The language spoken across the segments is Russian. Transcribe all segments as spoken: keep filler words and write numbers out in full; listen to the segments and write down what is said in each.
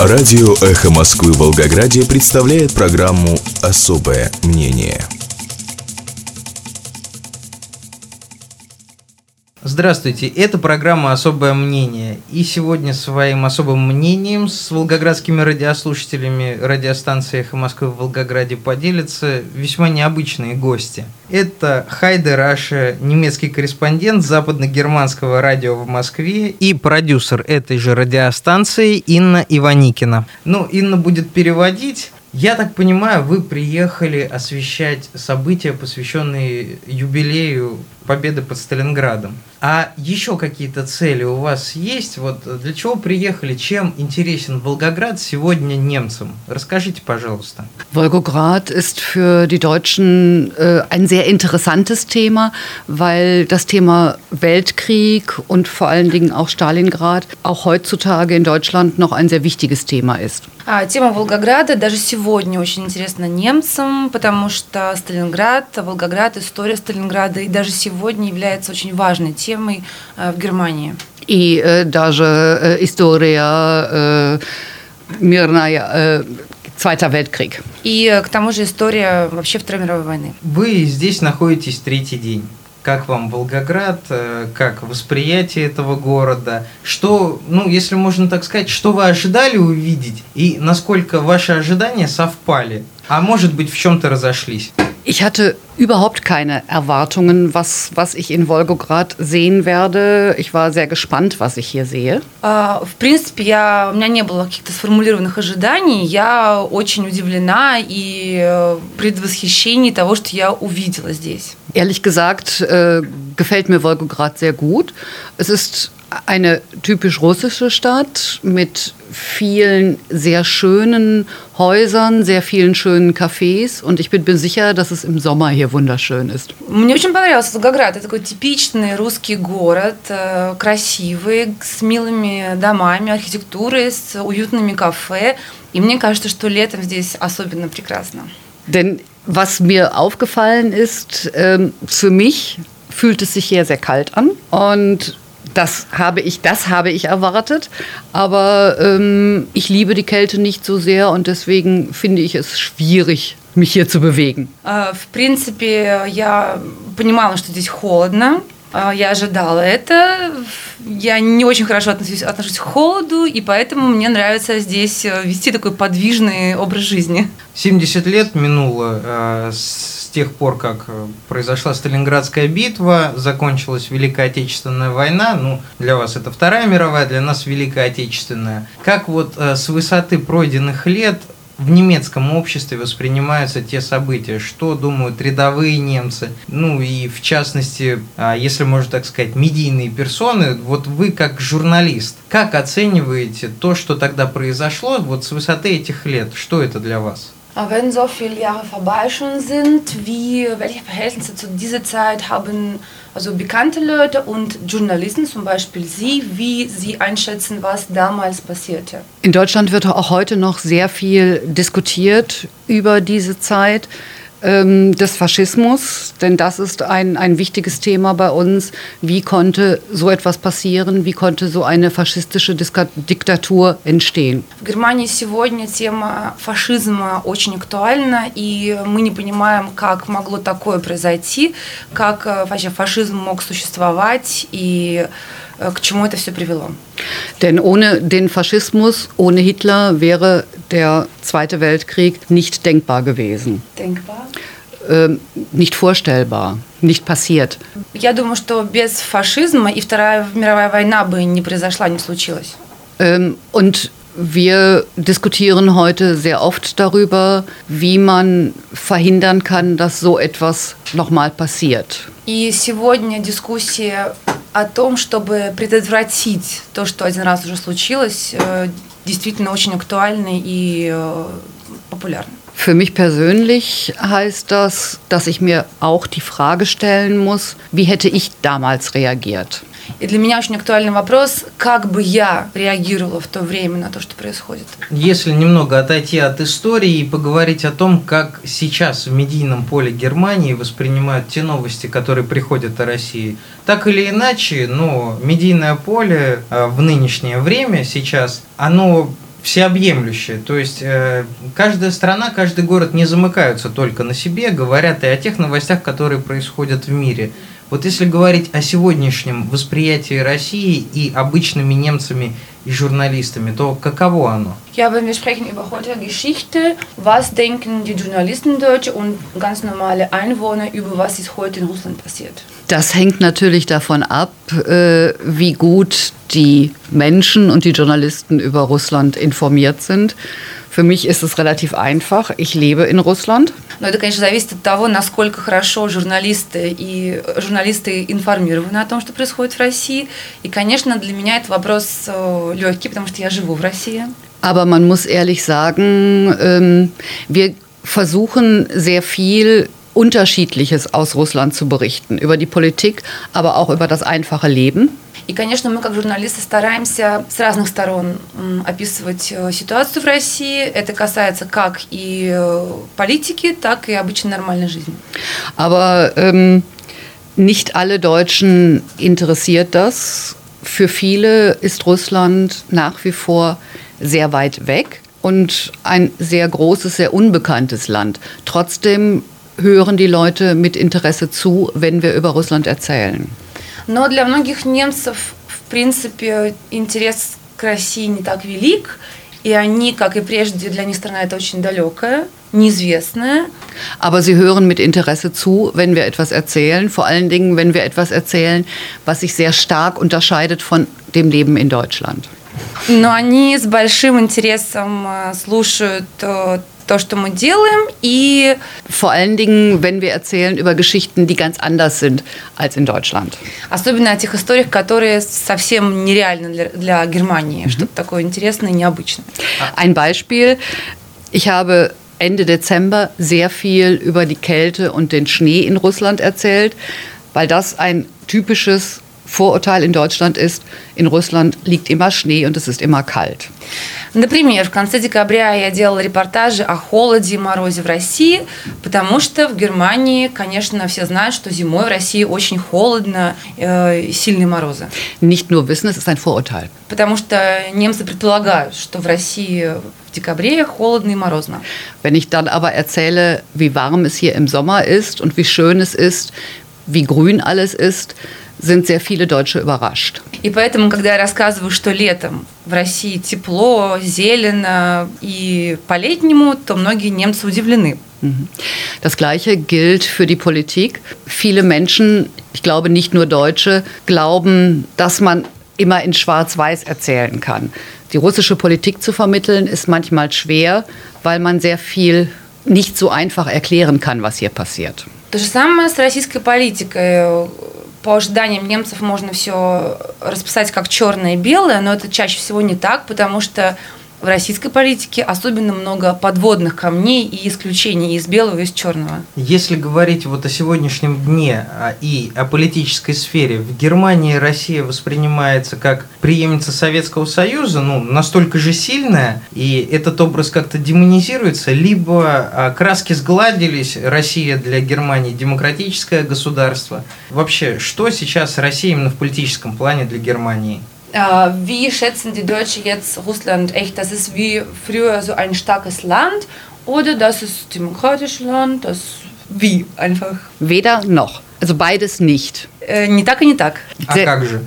Радио «Эхо Москвы» в Волгограде представляет программу «Особое мнение». Здравствуйте, это программа «Особое мнение». И сегодня своим особым мнением с волгоградскими радиослушателями радиостанции «Эхо Москвы» в Волгограде поделятся весьма необычные гости. Это Хайде Раша, немецкий корреспондент западно-германского радио в Москве и продюсер этой же радиостанции Инна Иваникина. Ну, Инна будет переводить. Я так понимаю, вы приехали освещать события, посвященные юбилею победы под Сталинградом. А еще какие-то цели у вас есть? Вот для чего приехали? Чем интересен Волгоград сегодня немцам? Расскажите, пожалуйста. Wolgograd ist für die Deutschen äh, ein sehr interessantes Thema, weil das Thema Weltkrieg und vor allen Dingen auch Stalingrad auch heutzutage in Deutschland noch ein sehr wichtiges Thema ist. А, тема Волгограда даже сегодня очень интересна немцам, потому что Сталинград, Волгоград, история Сталинграда и даже сегодня является очень важной темой э, в Германии. И э, даже э, история э, мирная, э, Zweiter Weltkrieg. И к тому же история вообще Второй мировой войны. Вы здесь находитесь третий день. Как вам Волгоград, как восприятие этого города? Что, ну, если можно так сказать, что вы ожидали увидеть и насколько ваши ожидания совпали? А может быть, в чем-то разошлись? Ich hatte überhaupt keine Erwartungen, was, was ich in Wolgograd sehen werde. Ich war sehr gespannt, was ich hier sehe. В принципе, я, у меня не было каких-то сформулированных ожиданий. Я очень удивлена и предвосхищении того, что я увидела здесь. Ehrlich gesagt, äh, gefällt mir Wolgograd sehr gut. Es ist eine typisch russische Stadt mit vielen sehr schönen Häusern, sehr vielen schönen Cafés und ich bin mir sicher, dass es im Sommer hier wunderschön ist. Мне очень понравился Волгоград. Это такой типичный русский город, красивый, с милыми домами, архитектурой, с уютными кафе. И мне кажется, что летом здесь особенно прекрасно. Denn was mir aufgefallen ist, ähm, für mich fühlt es sich hier sehr kalt an und Das habe ich, das habe ich erwartet, aber ähm, ich liebe die Kälte nicht so sehr und deswegen finde ich es schwierig, mich hier zu bewegen. В принципе, я понимала, что здесь холодно. Я ожидала это. Я не очень хорошо отношусь, отношусь к холоду, и поэтому мне нравится здесь вести такой подвижный образ жизни. семьдесят лет минуло э, с тех пор, как произошла Сталинградская битва, закончилась Великая Отечественная война. Ну, для вас это Вторая мировая, для нас Великая Отечественная. Как вот э, с высоты пройденных лет в немецком обществе воспринимаются те события, что думают рядовые немцы, ну и в частности, если можно так сказать, медийные персоны, вот вы как журналист, как оцениваете то, что тогда произошло, вот с высоты этих лет, что это для вас? Wenn so viele Jahre vorbei schon sind, wie, welche Verhältnisse zu dieser Zeit haben also bekannte Leute und Journalisten, zum Beispiel Sie, wie Sie einschätzen, was damals passierte? In Deutschland wird auch heute noch sehr viel diskutiert über diese Zeit ähm, des Faschismus, denn das ist ein, ein wichtiges Thema bei uns. Wie konnte so etwas passieren? Wie konnte so eine faschistische Diska- Diktatur entstehen? В Германии сегодня тема фашизма очень актуальна, и мы не понимаем, как могло такое произойти, как вообще фашизм мог существовать и к чему это все привело. Denn ohne den Faschismus, ohne Hitler wäre der Zweite Weltkrieg nicht denkbar gewesen. Denkbar? Ähm, nicht vorstellbar, nicht passiert. Я думаю, что без фашизма и Вторая мировая война бы не произошла, не случилась. Ähm, und wir diskutieren heute sehr oft darüber, wie man verhindern kann, dass so etwas nochmal passiert. И сегодня дискуссия о том, чтобы предотвратить то, что один раз уже случилось, действительно очень актуальна и популярна. Für mich persönlich heißt das, dass ich mir auch die Frage stellen muss, wie hätte ich damals reagiert? И для меня очень актуальный вопрос, как бы я реагировала в то время на то, что происходит. Если немного отойти от истории и поговорить о том, как сейчас в медийном поле Германии воспринимают те новости, которые приходят о России, так или иначе, но медийное поле в нынешнее время сейчас, оно всеобъемлющее. То есть э, каждая страна, каждый город не замыкаются только на себе, говорят и о тех новостях, которые происходят в мире. Вот если говорить о сегодняшнем восприятии России и обычными немцами и журналистами, то каково оно? Ja, wenn wir sprechen über heutige Geschichte, was denken die Journalisten Deutsche und ganz normale Einwohner über was ist heute in Russland passiert? Das hängt natürlich davon ab, äh, wie gut die Menschen und die Journalisten über Russland informiert sind. Für mich ist es relativ einfach. Ich lebe in Russland. Но это, конечно, зависит от того, насколько хорошо журналисты и журналисты информированы о том, что происходит в России. И, конечно, для меня это вопрос легкий, потому что я живу в России. Aber man muss ehrlich sagen, ähm, wir versuchen sehr viel Unterschiedliches aus Russland zu berichten. Über die Politik, aber auch über das einfache Leben. И, конечно, мы как журналисты стараемся с разных сторон описывать ситуацию в России. Это касается как и политики, так и обычной нормальной жизни. Aber ähm, nicht alle Deutschen interessiert das. Für viele ist Russland nach wie vor sehr weit weg und ein sehr großes, sehr unbekanntes Land. Trotzdem hören die Leute mit Interesse zu, wenn wir über Russland erzählen. Но для многих немцев, в принципе, интерес к России не так велик, и они, как и прежде, для них страна это очень далекая, неизвестная. Aber sie hören mit Interesse zu, wenn wir etwas erzählen, vor allen Dingen, wenn wir etwas erzählen, was sich sehr stark unterscheidet von dem Leben in Deutschland. Но они с большим интересом слушают то, что мы делаем, и vor allen Dingen, wenn wir erzählen über Geschichten, die ganz anders sind als in Deutschland. Особенно о тех историях, которые совсем нереальны для, для Германии, что-то такое интересное и необычное. Ein Beispiel: Ich habe Ende Dezember sehr viel über die Kälte und den Schnee in Russland erzählt, weil das ein typisches Vorurteil in Deutschland ist. In Russland liegt immer Schnee und es ist immer kalt. Например, в конце декабря я делала репортажи о холоде и морозе в России, потому что в Германии, конечно, все знают, что зимой в России очень холодно и э, сильные морозы. Nicht nur wissen, es ist ein Vorurteil. Потому что немцы предполагают, что в России в декабре холодно и морозно. Wenn ich dann aber erzähle, wie warm es hier im Sommer ist und wie schön es ist, wie grün alles ist, sind sehr viele Deutsche überrascht. И поэтому, когда я рассказываю, что летом в России тепло, зелено и по-летнему, то многие немцы удивлены. Das Gleiche gilt für die Politik. Viele Menschen, ich glaube nicht nur Deutsche, glauben, dass man immer in Schwarz-Weiß erzählen kann. Die russische Politik zu vermitteln ist manchmal schwer, weil man sehr viel nicht so einfach erklären kann, was hier passiert. То же самое с российской политикой. По ожиданиям немцев можно все расписать как черное и белое, но это чаще всего не так, потому что в российской политике особенно много подводных камней и исключений из белого и из черного. Если говорить вот о сегодняшнем дне и о политической сфере, в Германии Россия воспринимается как преемница Советского Союза, ну, настолько же сильная, и этот образ как-то демонизируется, либо краски сгладились, Россия для Германии демократическое государство. Вообще, что сейчас Россия именно в политическом плане для Германии? Wie schätzen die Deutschen jetzt Russland echt? Das ist wie früher so ein starkes Land oder das ist ein demokratisches Land? Das wie einfach? Weder noch. Also beides nicht. Äh, не так и не так. А как же?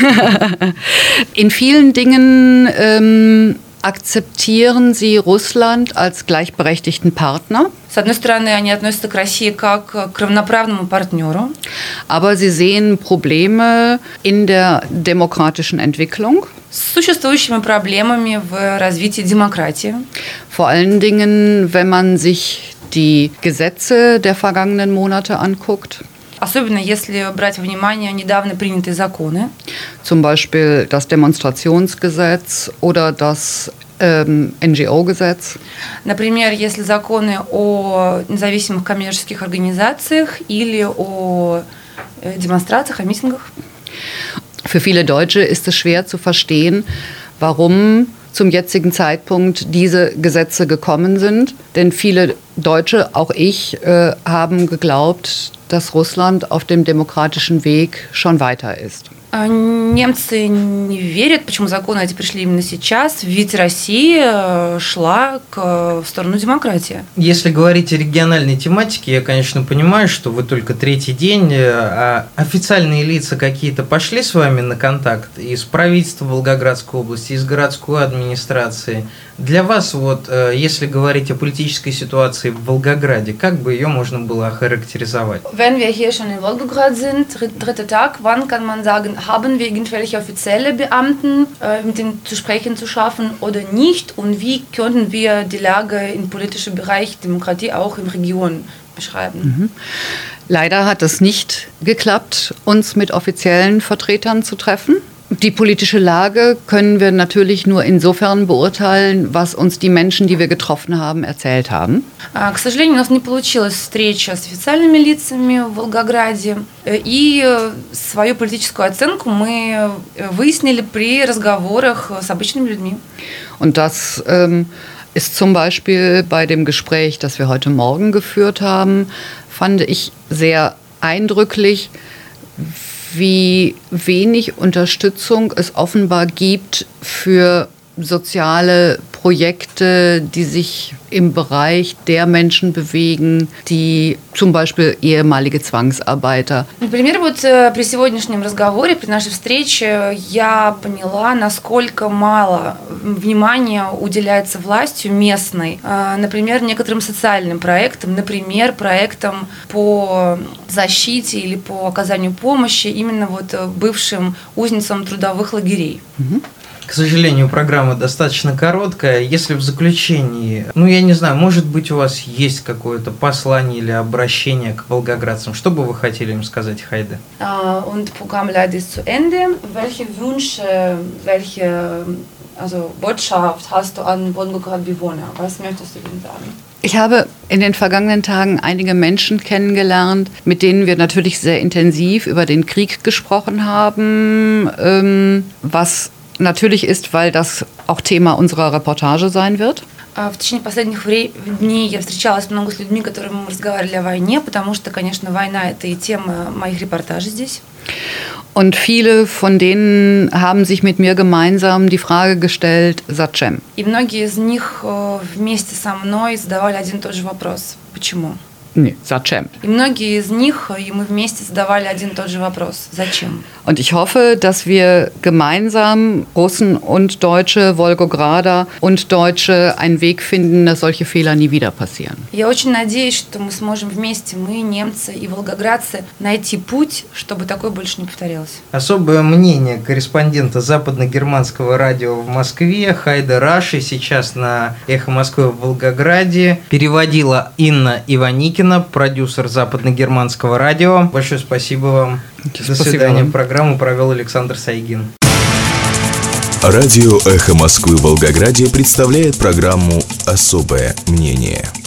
In vielen Dingen ähm, akzeptieren sie Russland als gleichberechtigten Partner. С одной стороны, они относятся к России как к равноправному партнеру. Aber sie sehen Probleme in der demokratischen Entwicklung. С существующими проблемами в развитии демократии. Vor allen Dingen, wenn man sich die Gesetze der vergangenen Monate anguckt. Особенно если брать во внимание недавно принятые законы. Zum Beispiel das Demonstrationsgesetz oder das ähm, N G O-Gesetz. Например, если законы о независимых коммерческих организациях или о демонстрациях, о митингах. Für viele Deutsche ist es schwer zu verstehen, warum zum jetzigen Zeitpunkt diese Gesetze gekommen sind. Denn viele Deutsche, auch ich, äh, haben geglaubt, dass Russland auf dem demokratischen Weg schon weiter ist. Немцы не верят, почему законы эти пришли именно сейчас, ведь Россия шла к, в сторону демократии. Если говорить о региональной тематике, я, конечно, понимаю, что вы только третий день, а официальные лица какие-то пошли с вами на контакт из правительства Волгоградской области, из городской администрации. Для вас, вот, если говорить о политической ситуации в Волгограде, как бы ее можно было охарактеризовать? Wenn wir hier schon in Volgograd sind, dritter Tag, wann kann man sagen, haben wir irgendwelche offizielle Beamten, äh, mit denen zu sprechen zu schaffen oder nicht? Und wie könnten wir die Lage im politischen Bereich Demokratie auch in Region beschreiben? Mhm. Leider hat es nicht geklappt, uns mit offiziellen Vertretern zu treffen. Die politische Lage können wir natürlich nur insofern beurteilen, was uns die Menschen, die wir getroffen haben, erzählt haben. К сожалению, у нас не получилась встреча с официальными лицами в Волгограде, и свою политическую оценку мы выяснили при разговорах с обычными людьми. Und das ähm, ist zum Beispiel bei dem Gespräch, das wir heute Morgen geführt haben, fand ich sehr eindrücklich, wie wenig Unterstützung es offenbar gibt für soziale Projekte, die sich im Bereich der Menschen bewegen, die zum Beispiel ehemalige Zwangsarbeiter. Например, вот при сегодняшнем разговоре, при нашей встрече, я поняла, насколько мало внимания уделяется властью местной, например, некоторым социальным проектам, например, проектам по защите или по оказанию помощи именно вот бывшим узницам трудовых лагерей. К сожалению, программа достаточно короткая. Если в заключении, ну, я не знаю, может быть, у вас есть какое-то послание или обращение к волгоградцам, что бы вы хотели им сказать, Хайде? Uh, und Programm leider ist zu Ende. Welche Wünsche, welche also Botschaft hast du an Volgograd-Bewohner? Was möchtest du ihnen sagen? Ich habe in den vergangenen Tagen einige Menschen kennengelernt, mit denen wir natürlich sehr intensiv über den Krieg gesprochen haben, ähm, was natürlich ist, weil das auch Thema unserer Reportage sein wird. В течение последних дней я встречалась много с людьми, которые мы разговаривали о войне, потому что, конечно, война – это и тема моих репортажей здесь. Und viele von denen haben sich mit mir gemeinsam die Frage gestellt, зачем? И многие из них вместе со мной задавали один и тот же вопрос. Почему? Nee, зачем? И многие из них, и мы вместе задавали один и тот же вопрос. Зачем? Und ich hoffe, dass wir gemeinsam, Russen und Deutsche, Wolgograder und Deutsche, einen Weg finden, dass solche Fehler nie wieder passieren. Я очень надеюсь, что мы сможем вместе, мы, немцы и волгоградцы, найти путь, чтобы такое больше не повторялось. Особое мнение корреспондента западно-германского радио в Москве Хайде Раши сейчас на «Эхо Москвы» в Волгограде переводила Инна Иваникина, продюсер западно-германского радио. Большое спасибо вам. До Спасибо свидания. вам. Программу провел Александр Сайгин. Радио «Эхо Москвы» в Волгограде представляет программу «Особое мнение».